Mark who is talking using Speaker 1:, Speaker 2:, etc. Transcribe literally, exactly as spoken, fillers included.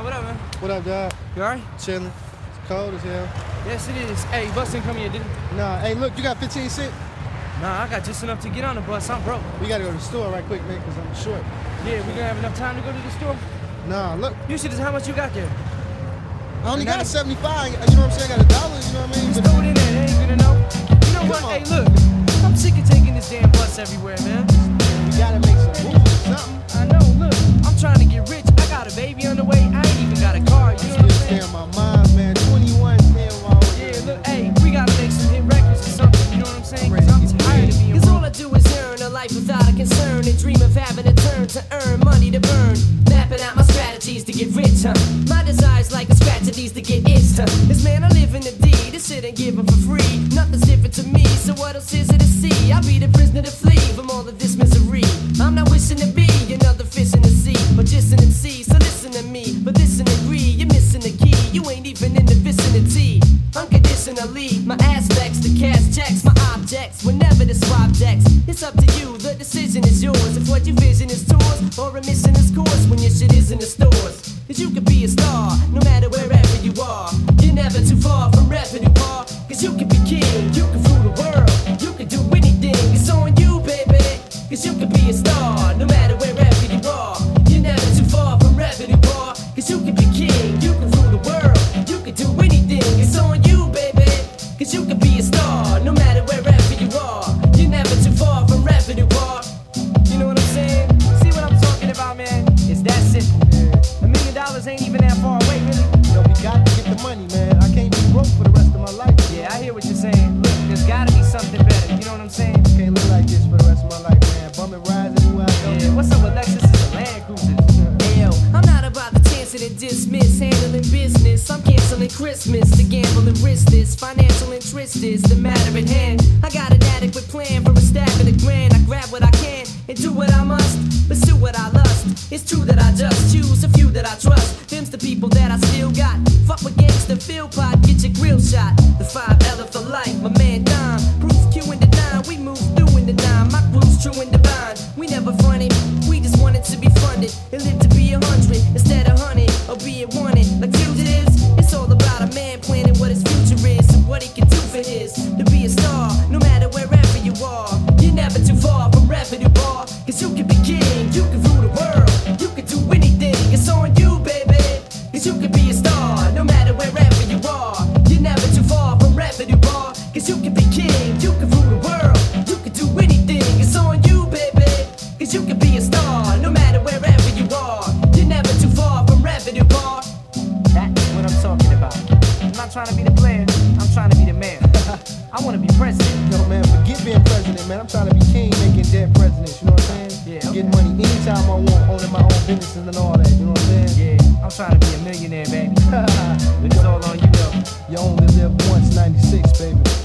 Speaker 1: what up, man?
Speaker 2: What up, dog?
Speaker 1: You alright?
Speaker 2: Chillin'. It's cold as hell.
Speaker 1: Yes, it is. Hey, bus didn't come here, did it?
Speaker 2: Nah, hey, look, you got fifteen cents?
Speaker 1: Nah, I got just enough to get on the bus. I'm broke.
Speaker 2: We gotta go to the store right quick, man, because I'm short.
Speaker 1: Yeah, we gonna have enough time to go to the store?
Speaker 2: Nah, look.
Speaker 1: You should just how much you got there?
Speaker 2: I only got
Speaker 1: ninety
Speaker 2: seventy-five. You know what I'm saying? I got a dollar, you know what I mean?
Speaker 1: Just throw it in there. They ain't gonna know. You know what?
Speaker 2: Come on.
Speaker 1: Hey, look. I'm sick of taking this damn bus everywhere, man.
Speaker 2: We gotta make some moves or something.
Speaker 1: I know, look. I'm trying to get rich. I got a baby on the way. I ain't even got a car. You know what I'm
Speaker 2: It's
Speaker 1: saying?
Speaker 2: staying my mind, man. twenty-one staying my own.
Speaker 1: Yeah, look, hey, we gotta make some hit records or something. You know what I'm saying? Cause I'm tired of being
Speaker 3: Cause all I do is earn a life without a concern and dream of having a turn to earn money to burn. Mapping out my strategies to get rich, huh? My desire's like a scratch of these to get itched, huh? This man I live in the D, to sit and give 'em for free. Nothing's different to me, so what else is it to see? I'll be the prisoner to flee from all of this misery. I'm not wishing to be another fish in the sea, but just an M C, so listen to me. But listen and agree, you're missing the key. You ain't even in the vicinity. Unconditionally, my aspects, the cash checks, my objects, whenever the swap decks. It's up to you, the decision is yours. If what you vision is tours, or a mission is course when your shit is in the stores. Cause you could be a star, no matter wherever you are. You're never too far from revenue bar. Cause you could be king, you can rule the world. You can do anything, it's on you, baby. Cause you could be a star, no matter wherever you are. You're never too far from revenue bar. Cause you can be king, you can rule the world. You can do anything, it's on you, baby. Cause you can be a star, no matter wherever you are. You're never too far from revenue bar. You know what I'm saying?
Speaker 1: See what I'm talking about, man? It's that simple. A million dollars ain't even that far away, really.
Speaker 2: Yo, we got to get the money, man. I can't be broke for the rest of my life.
Speaker 1: Yeah, I hear what you're saying. Look, there's gotta be something better. You know what I'm saying?
Speaker 2: Can't live like this for the rest of my life, man. Bum and rise anywhere I go.
Speaker 1: Yeah, what's up with Lexuses and Land Cruisers?
Speaker 3: Yo, I'm not about to cancel and dismiss, handling business. I'm canceling Christmas to gamble and risk this. Financial interest is the matter at hand. I got an adequate plan for a stack of the grand. I grab what I can and do what I must, pursue what I lust. It's true that I just choose a few that I trust. Them's the people that I still got. Fuck with gangsta, fill pot, get your grill shot. The five L for life, my man Dime. Proof Q in the nine, we move through in the nine. My crew's true and divine. We never fronted, we just wanted to be funded and live to be a hundred instead of hundred, or being wanted like fugitives. It's all about a man planning what his future is and what he can do for his. To be a star, no matter wherever you are. You're never too far from revenue bar. Cause you can be king, you can rule the world. You can do anything, it's on you, baby. Cause you can be a star, no matter wherever you are. You're never too far from revenue bar. Cause you can be king, you can rule the world. You can do anything, it's on you, baby. Cause you can be a star, no matter wherever you are. You're never too far from revenue bar.
Speaker 1: That's what I'm talking about. I'm not trying to be the player, I'm trying to be the mayor. I wanna be president.
Speaker 2: Yo, man, forget being president, man. I'm trying to be king, making dead presidents. You know what I'm saying?
Speaker 1: Yeah, okay.
Speaker 2: Getting money anytime I want, owning my own businesses and all that. You know what I'm saying?
Speaker 1: Yeah, I'm trying to be a millionaire, baby. But it's all on you, though.
Speaker 2: You only live once, ninety-six, baby.